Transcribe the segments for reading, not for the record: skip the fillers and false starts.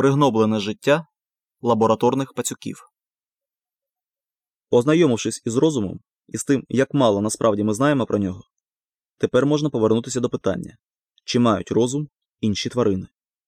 Пригноблене життя лабораторних пацюків. Ознайомившись із розумом і з тим, як мало насправді ми знаємо про нього, тепер можна повернутися до питання, чи мають розум інші тварини.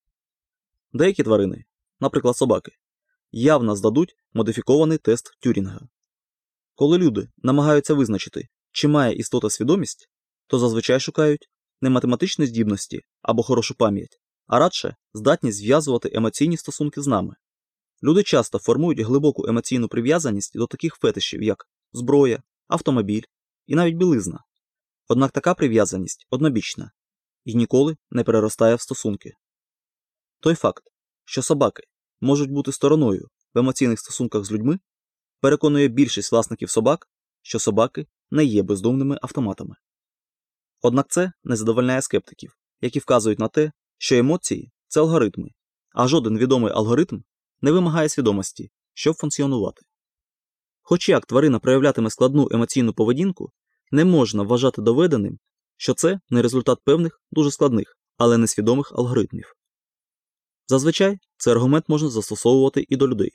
Деякі тварини, наприклад собаки, явно здадуть модифікований тест Тюрінга. Коли люди намагаються визначити, чи має істота свідомість, то зазвичай шукають не математичні здібності або хорошу пам'ять, а радше здатність зв'язувати емоційні стосунки з нами. Люди часто формують глибоку емоційну прив'язаність до таких фетишів, як зброя, автомобіль і навіть білизна. Однак така прив'язаність однобічна і ніколи не переростає в стосунки. Той факт, що собаки можуть бути стороною в емоційних стосунках з людьми, переконує більшість власників собак, що собаки не є бездумними автоматами. Однак це не задовольняє скептиків, які вказують на те, що емоції – це алгоритми, а жоден відомий алгоритм не вимагає свідомості, щоб функціонувати. Хоч як тварина проявлятиме складну емоційну поведінку, не можна вважати доведеним, що це не результат певних дуже складних, але несвідомих алгоритмів. Зазвичай цей аргумент можна застосовувати і до людей.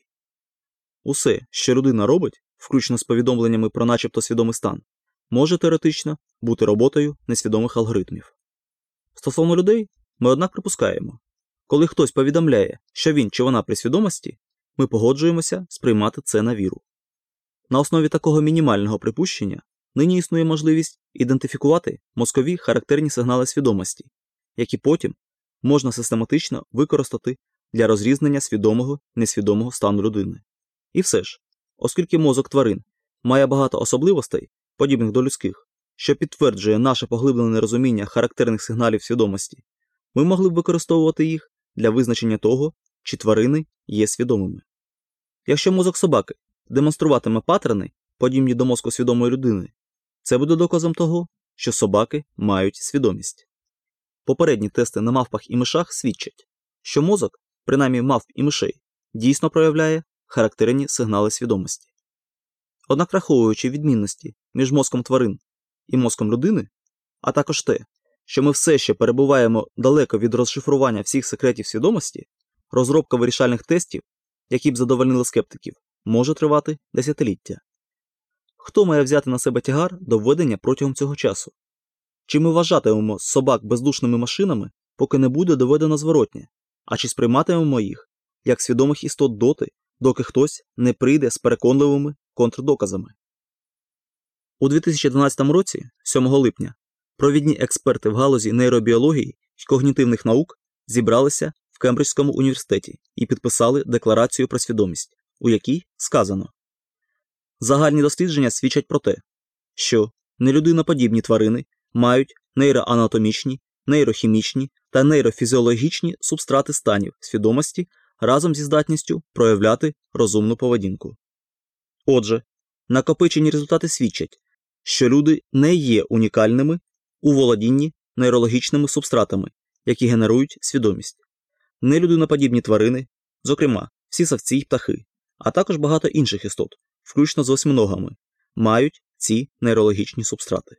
Усе, що людина робить, включно з повідомленнями про начебто свідомий стан, може теоретично бути роботою несвідомих алгоритмів. Стосовно людей, ми однак припускаємо, коли хтось повідомляє, що він чи вона при свідомості, ми погоджуємося сприймати це на віру. На основі такого мінімального припущення нині існує можливість ідентифікувати мозкові характерні сигнали свідомості, які потім можна систематично використати для розрізнення свідомого і несвідомого стану людини. І все ж, оскільки мозок тварин має багато особливостей, подібних до людських, що підтверджує наше поглиблене розуміння характерних сигналів свідомості, ми могли б використовувати їх для визначення того, чи тварини є свідомими. Якщо мозок собаки демонструватиме паттерни, подібні до мозку свідомої людини, це буде доказом того, що собаки мають свідомість. Попередні тести на мавпах і мишах свідчать, що мозок, принаймні мавп і мишей, дійсно проявляє характерні сигнали свідомості. Однак враховуючи відмінності між мозком тварин і мозком людини, а також те, що ми все ще перебуваємо далеко від розшифрування всіх секретів свідомості, розробка вирішальних тестів, які б задовольнили скептиків, може тривати десятиліття. Хто має взяти на себе тягар до введення протягом цього часу? Чи ми вважатимемо собак бездушними машинами, поки не буде доведено зворотнє, а чи сприйматимемо їх як свідомих істот доти, доки хтось не прийде з переконливими контрдоказами? У 2012 році, 7 липня, провідні експерти в галузі нейробіології й когнітивних наук зібралися в Кембриджському університеті і підписали Декларацію про свідомість, у якій сказано: загальні дослідження свідчать про те, що нелюдиноподібні тварини мають нейроанатомічні, нейрохімічні та нейрофізіологічні субстрати станів свідомості разом зі здатністю проявляти розумну поведінку. Отже, накопичені результати свідчать, що люди не є унікальними у володінні нейрологічними субстратами, які генерують свідомість. Нелюдиноподібні тварини, зокрема всі савці й птахи, а також багато інших істот, включно з восьминогами, мають ці нейрологічні субстрати.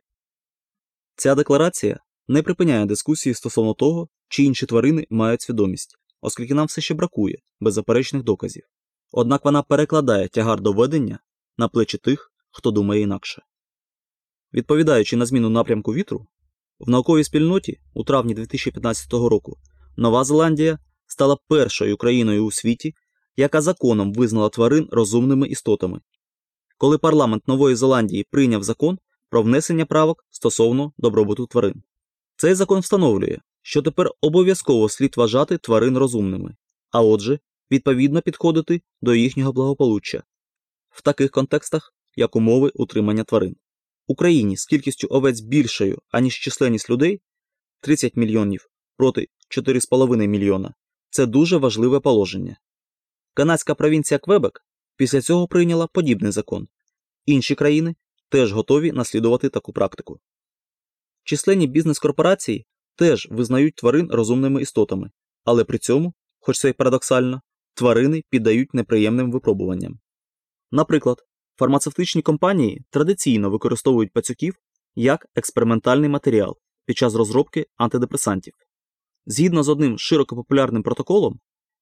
Ця декларація не припиняє дискусії стосовно того, чи інші тварини мають свідомість, оскільки нам все ще бракує беззаперечних доказів. Однак вона перекладає тягар доведення на плечі тих, хто думає інакше. Відповідаючи на зміну напрямку вітру, в науковій спільноті у травні 2015 року Нова Зеландія стала першою країною у світі, яка законом визнала тварин розумними істотами. Коли парламент Нової Зеландії прийняв закон про внесення правок стосовно добробуту тварин. Цей закон встановлює, що тепер обов'язково слід вважати тварин розумними, а отже, відповідно підходити до їхнього благополуччя в таких контекстах, як умови утримання тварин. В Україні з кількістю овець більшою, аніж численність людей – 30 мільйонів проти 4,5 мільйона – це дуже важливе положення. Канадська провінція Квебек після цього прийняла подібний закон. Інші країни теж готові наслідувати таку практику. Численні бізнес-корпорації теж визнають тварин розумними істотами, але при цьому, хоч це й парадоксально, тварини піддають неприємним випробуванням. Наприклад, фармацевтичні компанії традиційно використовують пацюків як експериментальний матеріал під час розробки антидепресантів. Згідно з одним широко популярним протоколом,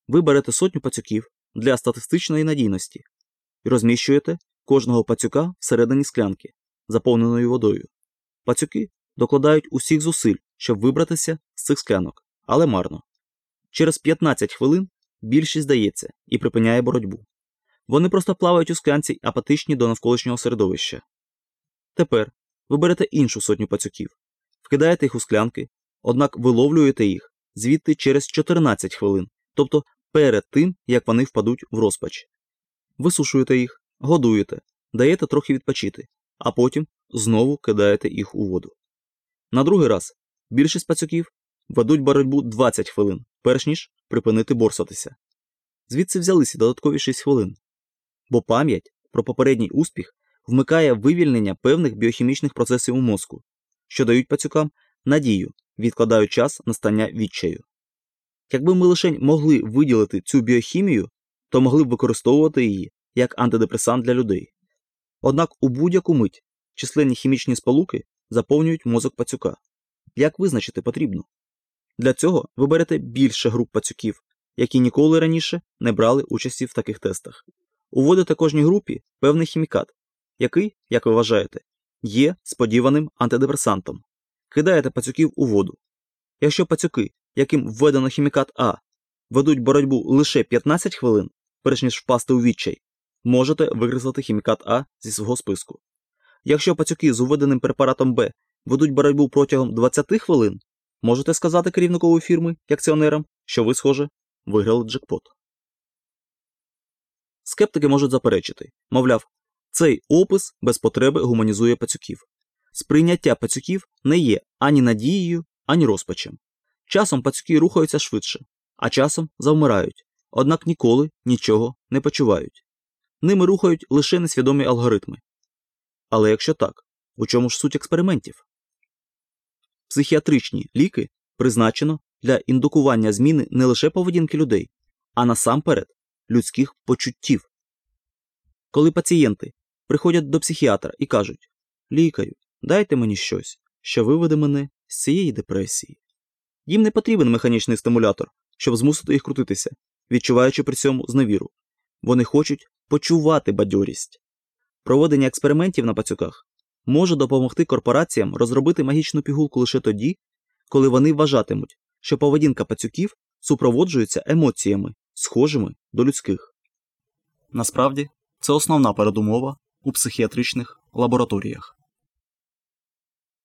Ви берете сотню пацюків для статистичної надійності і розміщуєте кожного пацюка всередині склянки, заповненої водою. Пацюки докладають усіх зусиль, щоб вибратися з цих склянок, але марно. Через 15 хвилин більшість здається і припиняє боротьбу. Вони просто плавають у склянці, апатичні до навколишнього середовища. Тепер ви берете іншу сотню пацюків, вкидаєте їх у склянки, однак виловлюєте їх звідти через 14 хвилин, тобто перед тим, як вони впадуть в розпач. Висушуєте їх, годуєте, даєте трохи відпочити, а потім знову кидаєте їх у воду. На другий раз більшість пацюків ведуть боротьбу 20 хвилин, перш ніж припинити борсатися. Звідси взялися додаткові 6 хвилин. Бо пам'ять про попередній успіх вмикає вивільнення певних біохімічних процесів у мозку, що дають пацюкам надію, відкладають час настання відчаю. Якби ми лише могли виділити цю біохімію, то могли б використовувати її як антидепресант для людей. Однак у будь-яку мить численні хімічні сполуки заповнюють мозок пацюка. Як визначити потрібно? Для цього ви берете більше груп пацюків, які ніколи раніше не брали участі в таких тестах. Уводите кожній групі певний хімікат, який, як ви вважаєте, є сподіваним антидепресантом. Кидаєте пацюків у воду. Якщо пацюки, яким введено хімікат А, ведуть боротьбу лише 15 хвилин, перш ніж впасти у відчай, можете викреслити хімікат А зі свого списку. Якщо пацюки з введеним препаратом Б ведуть боротьбу протягом 20 хвилин, можете сказати керівникової фірми, акціонерам, що ви, схоже, виграли джекпот. Скептики можуть заперечити, мовляв, цей опис без потреби гуманізує пацюків. Сприйняття пацюків не є ані надією, ані розпачем. Часом пацюки рухаються швидше, а часом завмирають, однак ніколи нічого не почувають. Ними рухають лише несвідомі алгоритми. Але якщо так, у чому ж суть експериментів? Психіатричні ліки призначено для індукування зміни не лише поведінки людей, а насамперед людських почуттів. Коли пацієнти приходять до психіатра і кажуть: «Лікарю, дайте мені щось, що виведе мене з цієї депресії». Їм не потрібен механічний стимулятор, щоб змусити їх крутитися, відчуваючи при цьому зневіру. Вони хочуть почувати бадьорість. Проведення експериментів на пацюках може допомогти корпораціям розробити магічну пігулку лише тоді, коли вони вважатимуть, що поведінка пацюків супроводжується емоціями, схожими до людських. Насправді, це основна передумова у психіатричних лабораторіях.